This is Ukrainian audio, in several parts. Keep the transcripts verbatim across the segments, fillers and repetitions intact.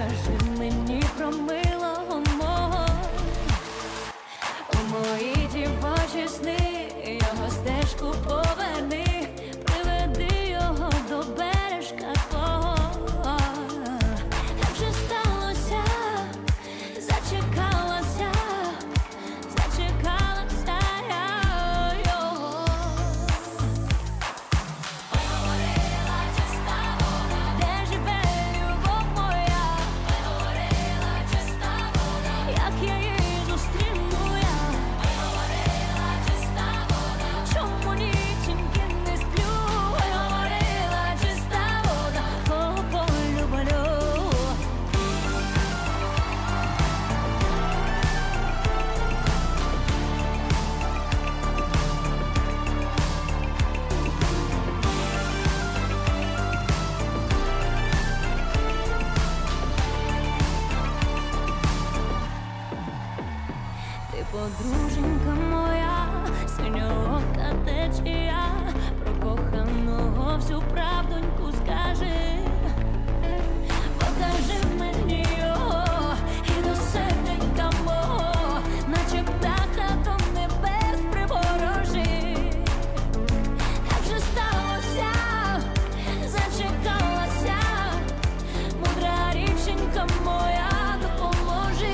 Покажи мені про милого мого. У мої дівочі сни його стежку поверни, приведи його до бережка твого. Так же сталося, зачекалася, зачекалася я його. Ой, говорила чиста вода, де живе любов моя. Ой, говорила чиста вода, як я її зустріну я. Ой, говорила чиста вода, чому ніченьки не сплю. Ой, говорила чиста вода, кого полюблю. Ти подруженька моя, синьоока течія, про коханого всю правдоньку скажи. Покажи мені його і до серденька мого, наче птаха до небес приворожи. Так же сталося, зачекалася, мудра річенька моя, допоможи.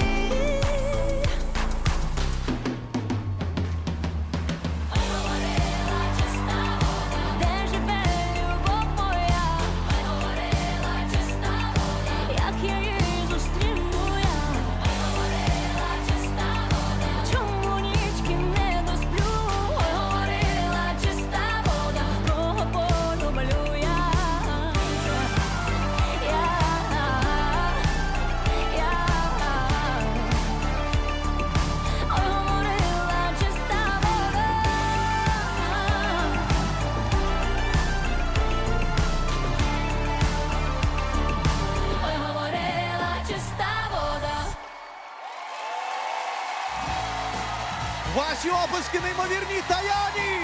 Ой, говорила чиста вода, де живе любов моя. Ой, говорила чиста вода, як я її зустріну я. Ой, говорила чиста вода, чому нічки не досплю. Ой, говорила чиста вода, кого полюблю я. Я, я. Ой, говорила чиста вода. Ой, говорила чиста вода. Ваші оплески неймовірні Таяні!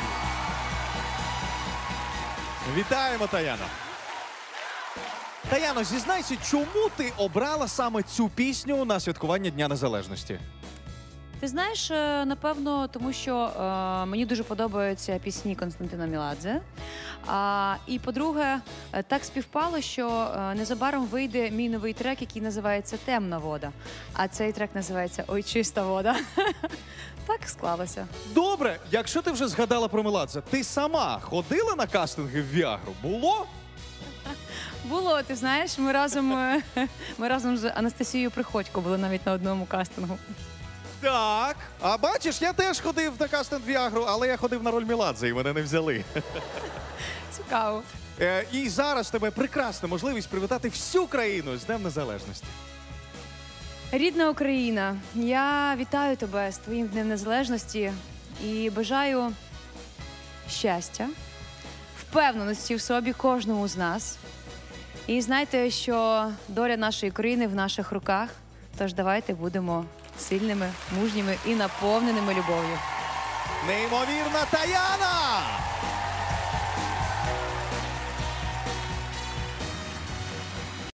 Вітаємо, Таяно! Таяно, зізнайся, чому ти обрала саме цю пісню на святкування Дня Незалежності? Ти знаєш, е, напевно, тому що е, мені дуже подобаються пісні Константина Меладзе. А, і, по-друге, е, так співпало, що е, незабаром вийде мій новий трек, який називається «Темна вода». А цей трек називається «Ой, чиста вода». Так склалося. Добре, якщо ти вже згадала про Меладзе, ти сама ходила на кастинги в Віагру? Було? Було, ти знаєш, ми разом, е, ми разом з Анастасією Приходько були навіть на одному кастингу. Так. А бачиш, я теж ходив на кастинг Віагру, але я ходив на роль Меладзе і мене не взяли. Цікаво. Е, і зараз в тебе прекрасна можливість привітати всю країну з Днем Незалежності. Рідна Україна, я вітаю тебе з твоїм Днем Незалежності і бажаю щастя, впевненості в собі кожному з нас. І знайте, що доля нашої країни в наших руках, тож давайте будемо сильними, мужніми і наповненими любов'ю. Неймовірна Таяна!